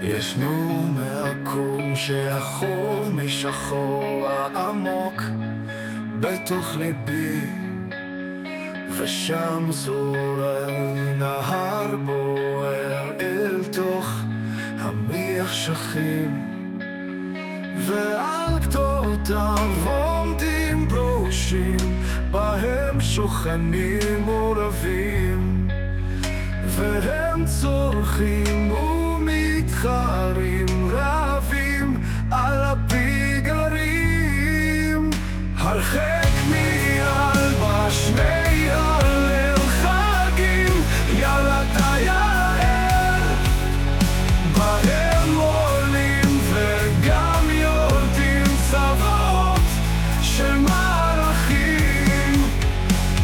ישנו מהקום שהחור משחור העמוק בתוך ליבי, ושם זורם נהר בוער אל תוך המחשכים, ועל גדותיו עומדים ברושים, בהם שוכנים ורבים, והם צורכים ומתחרים, רבים על הפיגרים. הרחק